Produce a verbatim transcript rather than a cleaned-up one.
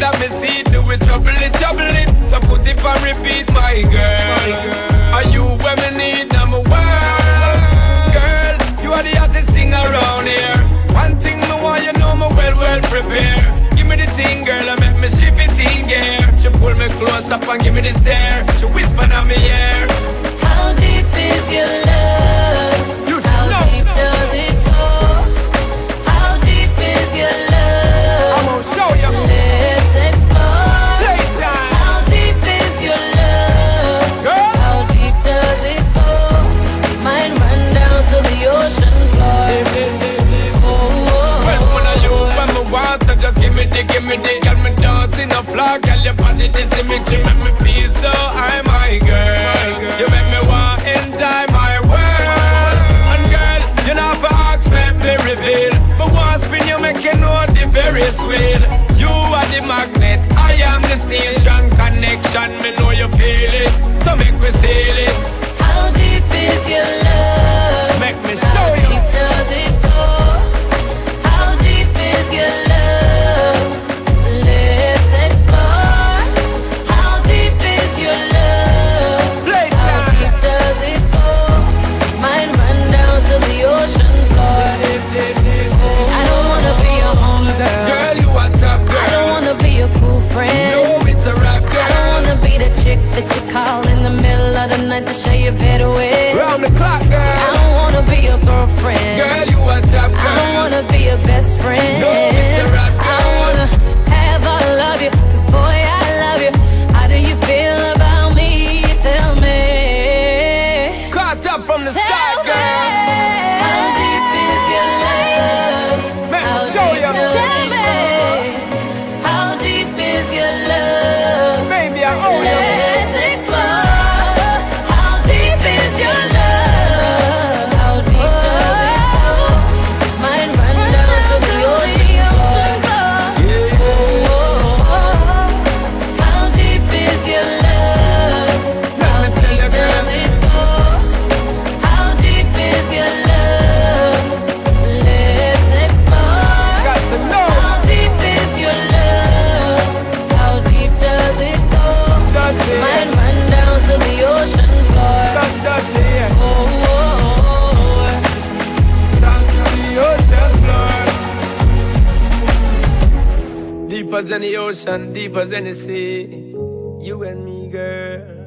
that me see it, do it, trouble it, trouble it. So put it on repeat, my girl. Are you where me need number one? Girl, you are the hottest thing around here. One thing me want you know me well, well prepared. Give me the thing, girl, I make me shift it in gear. She pull me close up and give me the stare. She whisper in my ear. How deep is your love? You How know. deep does it go? How deep is your love? I'm gonna show you. Let's explore. Playtime. How deep is your love? Girl. How deep does it go? It's mine run down to the ocean floor. Oh, oh, Well, when I you when me want, so just give me the, give me the. Girl, me dancing a floor, girl, your body this image, you make me feel so high, my girl. You make me want enjoy my world. And girl, you know for ask, make me reveal. But once spin you make you know the Ferris wheel. You are the magnet, I am the steel. Strong connection, me know you feel it. So make me seal it. how deep is your love? Make me How show you. deep does it go? How deep is your love? Let's explore. How deep is your love? How Playtime. deep does it go? It's mine run down to the ocean floor. I don't wanna be your homegirl. Girl, you are top I don't girl. wanna be your cool friend. No, it's a rap I don't girl. wanna be the chick that you call in the middle of the night to share your bed with. Round the clock, I girl. don't wanna be your girlfriend. Girl, you are top I don't girl. wanna be your best friend. No, it's a rap I don't girl. wanna have all of you, 'cause boy, I love you. How do you feel about me? Tell me. Caught up from the Tell start, me. girl. How deep is your love? Let me How show deep you. does Tell it me. go? How deep is your love? Baby, I owe you. Let's explore. How deep is your love? How deep does it go? It's mine run down to the ocean floor. Oh, oh, oh. How deep is your love? How Let me tell deep you, girl. does it go? How deep is your love? Let's explore. Got to know. How deep is your love? How deep does it go? Does it? Mine run down to the ocean floor. Does, does it? Oh, oh, oh. Down to the ocean floor. Deeper than the ocean, deeper than the sea. You and me, girl.